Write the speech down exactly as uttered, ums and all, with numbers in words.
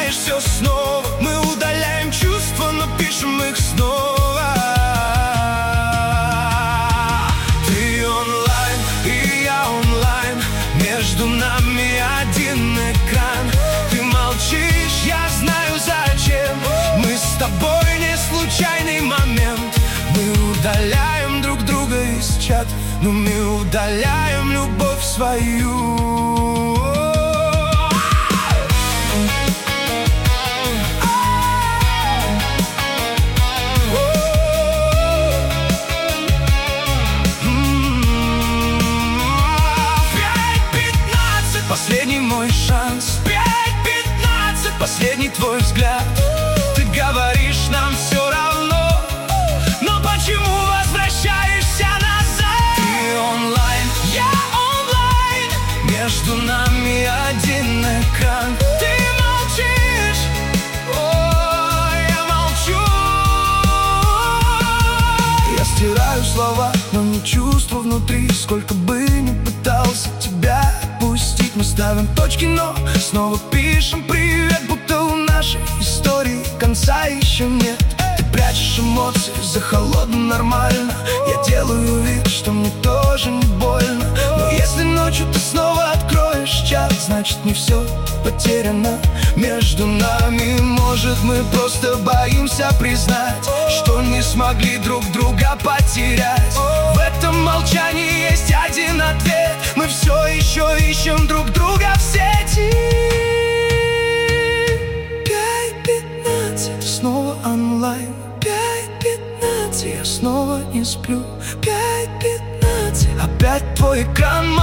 возвращаешь все снова. Мы удаляем чувства, но пишем их снова. Ты онлайн, и я онлайн, между нами один экран. Ты молчишь, я знаю зачем. Мы с тобой не случайный момент. Мы удаляем друг друга из чат, но мы удаляем любовь свою. Последний мой шанс. Пять пятнадцать. Последний твой взгляд. Ты говоришь, нам все равно, но почему возвращаешься назад? Ты онлайн, я онлайн, между нами один экран. Ты молчишь, ой, я молчу. Я стираю слова, но не чувства внутри. Сколько бы ни пытался тебя отпустить, мы ставим точки, но снова пишем привет, будто у нашей истории конца еще нет. Ты прячешь эмоции за холодным нормально. Я делаю вид, что мне тоже не больно. Но если ночью ты снова откроешь чат, значит не все потеряно между нами. Может, мы просто боимся признать, что не смогли друг друга потерять. В этом молчании есть один ответ: мы все еще ищем друг друга в сети. Пять пятнадцать, снова онлайн. Пять пятнадцать, я снова не сплю. Пять пятнадцать, опять твой экран.